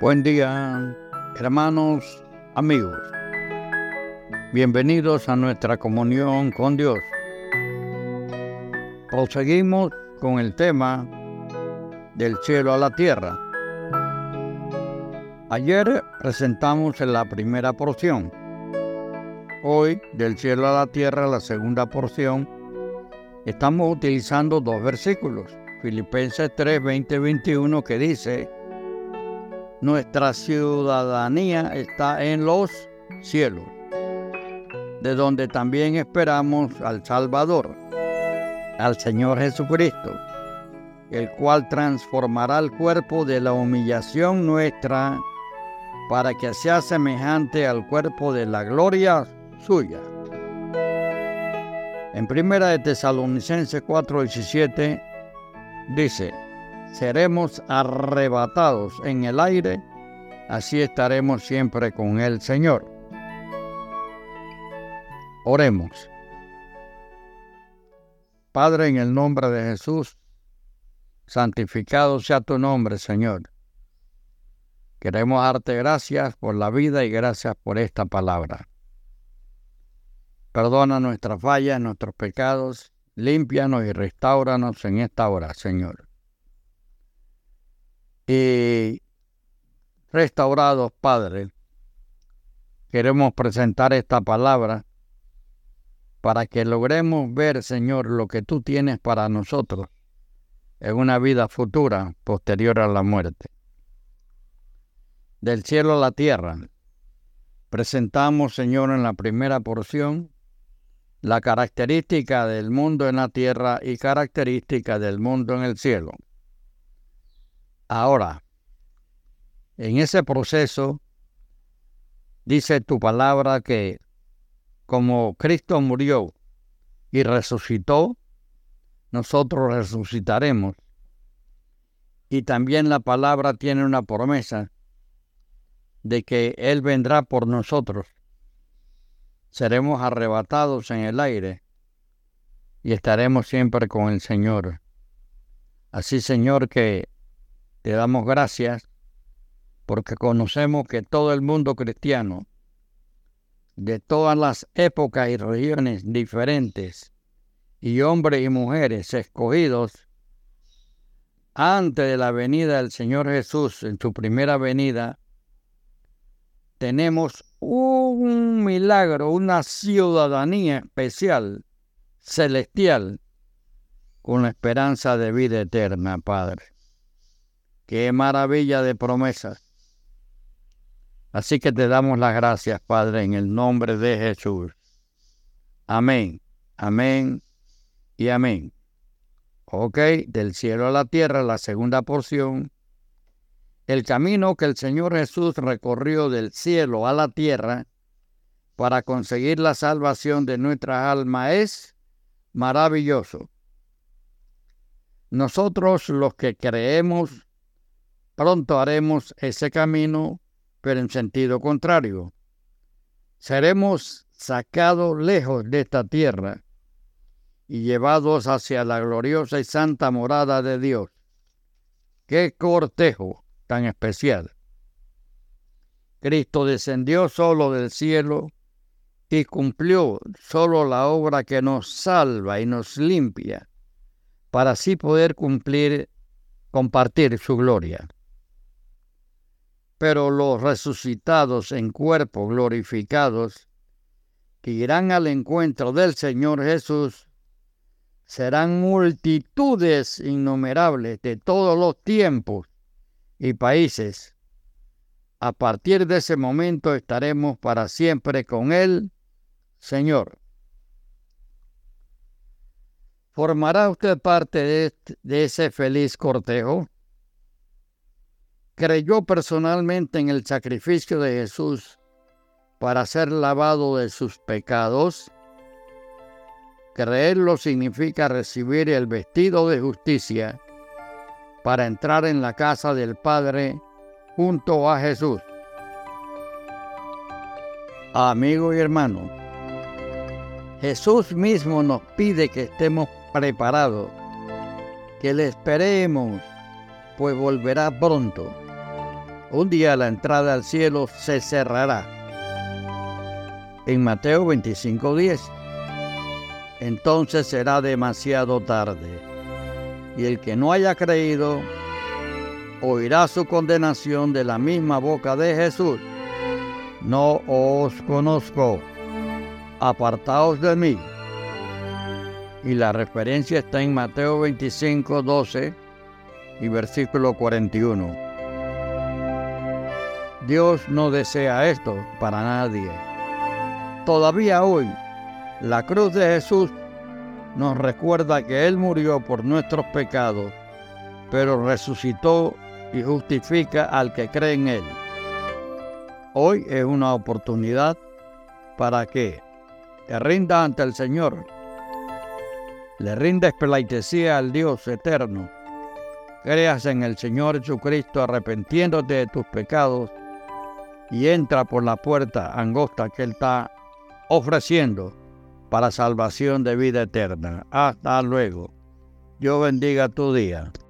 Buen día, hermanos, amigos. Bienvenidos a nuestra comunión con Dios. Proseguimos con el tema del cielo a la tierra. Ayer presentamos la primera porción. Hoy, del cielo a la tierra, la segunda porción. Estamos utilizando dos versículos. Filipenses 3, 20 y 21, que dice: nuestra ciudadanía está en los cielos, de donde también esperamos al Salvador, al Señor Jesucristo, el cual transformará el cuerpo de la humillación nuestra para que sea semejante al cuerpo de la gloria suya. En 1 Tesalonicenses 4:17 dice: seremos arrebatados en el aire, así estaremos siempre con el Señor. Oremos. Padre, en el nombre de Jesús, santificado sea tu nombre, Señor. Queremos darte gracias por la vida y gracias por esta palabra. Perdona nuestras fallas, nuestros pecados, límpianos y restáuranos en esta hora, Señor. Y restaurados, Padre, queremos presentar esta palabra para que logremos ver, Señor, lo que tú tienes para nosotros en una vida futura posterior a la muerte. Del cielo a la tierra, presentamos, Señor, en la primera porción la característica del mundo en la tierra y característica del mundo en el cielo. Ahora, en ese proceso, dice tu palabra que como Cristo murió y resucitó, nosotros resucitaremos. Y también la palabra tiene una promesa de que Él vendrá por nosotros. Seremos arrebatados en el aire y estaremos siempre con el Señor. Así, Señor, que te damos gracias porque conocemos que todo el mundo cristiano, de todas las épocas y regiones diferentes, y hombres y mujeres escogidos antes de la venida del Señor Jesús en su primera venida, tenemos un milagro, una ciudadanía especial, celestial, con la esperanza de vida eterna, Padre. ¡Qué maravilla de promesas! Así que te damos las gracias, Padre, en el nombre de Jesús. Amén, amén y amén. Ok, del cielo a la tierra, la segunda porción. El camino que el Señor Jesús recorrió del cielo a la tierra para conseguir la salvación de nuestra alma es maravilloso. Nosotros, los que creemos, pronto haremos ese camino, pero en sentido contrario. Seremos sacados lejos de esta tierra y llevados hacia la gloriosa y santa morada de Dios. ¡Qué cortejo tan especial! Cristo descendió solo del cielo y cumplió solo la obra que nos salva y nos limpia, para así poder compartir su gloria. Pero los resucitados en cuerpos glorificados, que irán al encuentro del Señor Jesús, serán multitudes innumerables de todos los tiempos y países. A partir de ese momento estaremos para siempre con el Señor. ¿Formará usted parte de ese feliz cortejo? ¿Creyó personalmente en el sacrificio de Jesús para ser lavado de sus pecados? Creerlo significa recibir el vestido de justicia para entrar en la casa del Padre junto a Jesús. Amigo y hermano, Jesús mismo nos pide que estemos preparados, que le esperemos, pues volverá pronto. un día la entrada al cielo se cerrará. En Mateo 25:10. Entonces será demasiado tarde, y el que no haya creído oirá su condenación de la misma boca de Jesús. No os conozco, apartaos de mí. Y la referencia está en Mateo 25:12 y versículo 41. Dios no desea esto para nadie. Todavía hoy, la cruz de Jesús nos recuerda que Él murió por nuestros pecados, pero resucitó y justifica al que cree en Él. Hoy es una oportunidad para que te rindas ante el Señor, le rindes pleitesía al Dios eterno, creas en el Señor Jesucristo arrepentiéndote de tus pecados y entra por la puerta angosta que Él está ofreciendo para salvación de vida eterna. Hasta luego. Dios bendiga tu día.